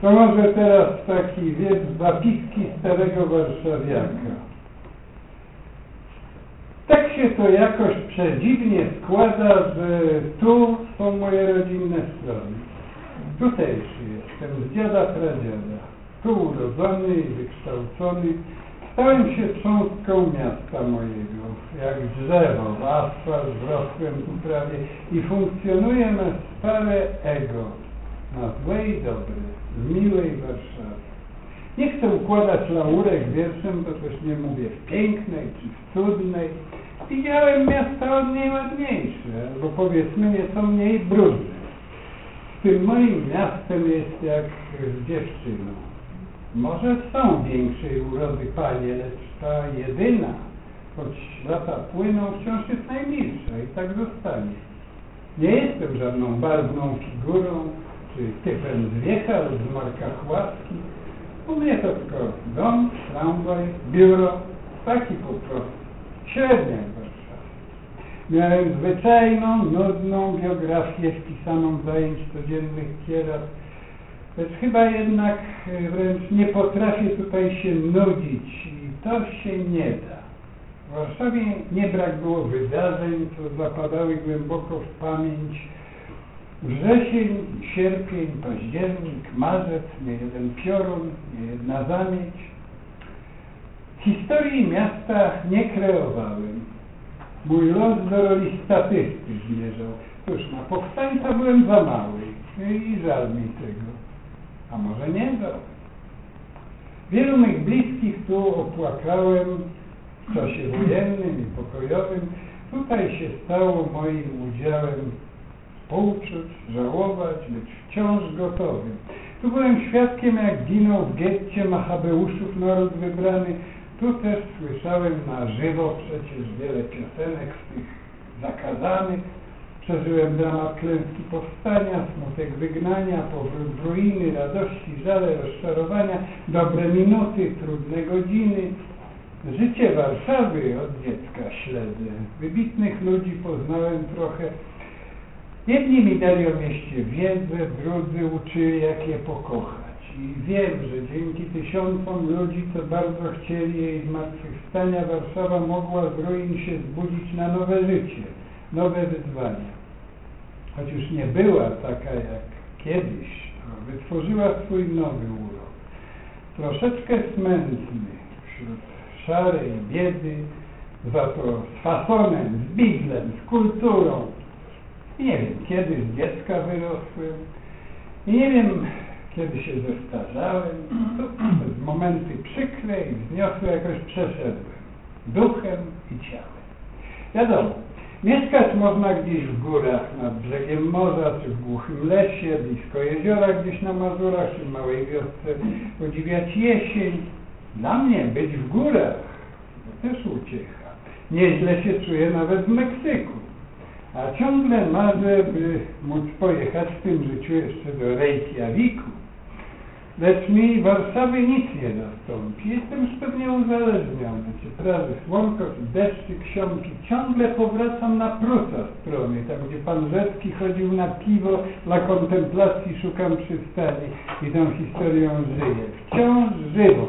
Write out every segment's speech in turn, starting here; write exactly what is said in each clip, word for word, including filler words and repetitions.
To może teraz taki wiersz zapiski starego warszawiaka. Tak się to jakoś przedziwnie składa, że tu są moje rodzinne strony. Tutejszy jestem, z dziada pradziada. Tu urodzony i wykształcony. Stałem się cząstką miasta mojego. Jak drzewo, w asfalt wrosłem tu prawie i funkcjonuje na stare ego. Na złe i dobre, z miłej Warszawy. Nie chcę układać laurek wierszem, bo też nie mówię w pięknej czy w cudnej. Widziałem miasta od niej ładniejsze, albo powiedzmy nieco mniej brudne. Z tym moim miastem jest jak z dziewczyną. Może są większej urody panie, lecz ta jedyna, choć lata płyną, wciąż jest najmilsza i tak zostanie. Nie jestem żadną barwną figurą, czy typem z wiecha lub z markach łaski. U mnie to tylko dom, tramwaj, biuro, taki po prostu. Średnia Warszawa. Miałem zwyczajną, nudną biografię wpisaną w zajęć codziennych kierat, lecz chyba jednak wręcz nie potrafię tutaj się nudzić i to się nie da. W Warszawie nie brak było wydarzeń, co zapadały głęboko w pamięć. Wrzesień, sierpień, październik, marzec, nie jeden piorun, nie jedna zamieć. Historii miasta nie kreowałem. Mój los do roli statysty zmierzał. Cóż, na powstańca byłem za mały i żal mi tego. A może nie żal. Wielu mych bliskich tu opłakałem w czasie wojennym i pokojowym. Tutaj się stało moim udziałem współczuć, żałować, być wciąż gotowym. Tu byłem świadkiem, jak ginął w getcie Machabeuszów naród wybrany. Tu też słyszałem na żywo przecież wiele piosenek z tych zakazanych. Przeżyłem dramat klęski powstania, smutek wygnania, powrót w ruiny, radości, żale, rozczarowania, dobre minuty, trudne godziny. Życie Warszawy od dziecka śledzę. Wybitnych ludzi poznałem trochę. Jedni mi dali o mieście wiedzę, drudzy uczyli, jak je pokochać. I wiem, że dzięki tysiącom ludzi, co bardzo chcieli jej zmartwychwstania, Warszawa mogła z ruin się zbudzić na nowe życie, nowe wyzwania. Choć już nie była taka jak kiedyś, to wytworzyła swój nowy urok. Troszeczkę smętny, wśród szarej biedy, za to z fasonem, z biglem, z kulturą. I nie wiem, kiedy z dziecka wyrosłem i nie wiem, kiedy się zestarzałem. To momenty przykre i wzniosłe jakoś przeszedłem, duchem i ciałem. Wiadomo, mieszkać można gdzieś w górach, nad brzegiem morza, czy w głuchym lesie, blisko jeziora, gdzieś na Mazurach, czy w małej wiosce, podziwiać jesień. Dla mnie być w górach to też uciecha. Nieźle się czuję nawet w Meksyku. A ciągle marzę, by móc pojechać w tym życiu jeszcze do Reykjaviku. Lecz mi Warszawy nic nie zastąpi. Jestem już pewnie uzależniony. Czy prawy słonko, czy deszczy, książki. Ciągle powracam na Prusa strony, tam gdzie pan Rzecki chodził na piwo, dla kontemplacji szukam przystani i tą historią żyję. Wciąż żywo.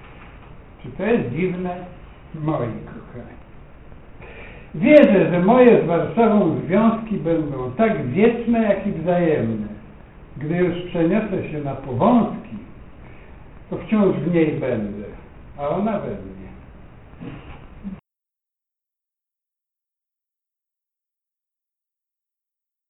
Czy to jest dziwne? Moi kochani. Wierzę, że moje z Warszawą związki będą tak wieczne, jak i wzajemne. Gdy już przeniosę się na Powązki, to wciąż w niej będę, a ona we mnie.